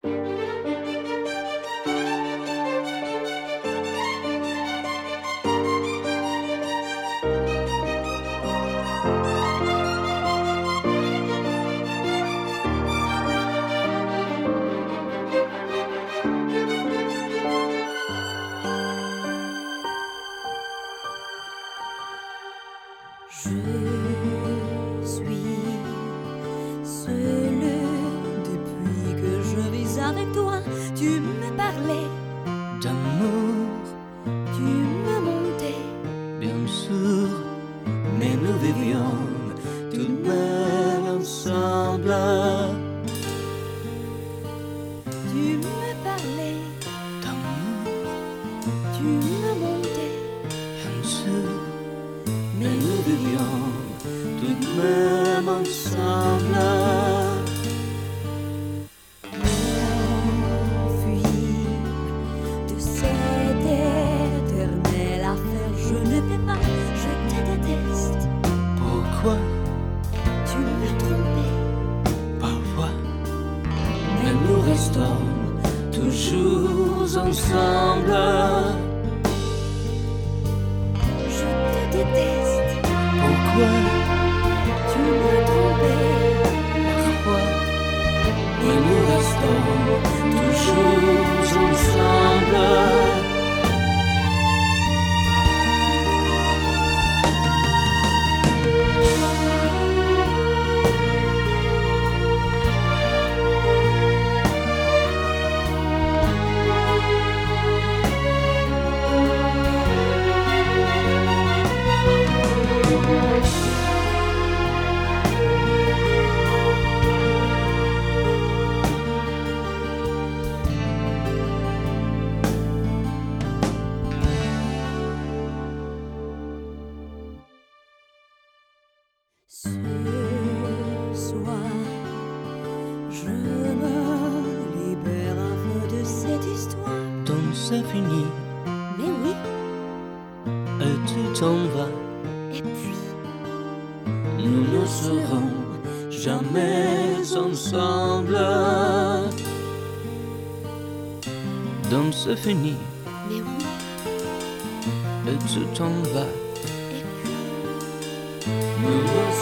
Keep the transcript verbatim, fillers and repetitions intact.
Je suis seule depuis que je vis avec toi. Tu me parlais d'amour, tu me montais, bien sûr, mais nous vivions tout de même ensemble. tu me parlais, D'amour, tu me montais, bien sûr, mais nous vivions tout de même ensemble. m'enfuis de cette éternelle affaire. Je ne peux pas, je te déteste. Pourquoi, Tu me trompais, parfois, mais nous restons toujours ensemble. je te déteste. Pourquoi, Tu me trompais, parfois, mais nous restons toujours ensemble. ce soir, je me libère un peu de cette histoire. Donc c'est fini Mais oui, et tu t'en vas. et puis, Nous ne serons jamais ensemble. Donc c'est fini mais oui, et tu t'en vas. et puis, Nous ne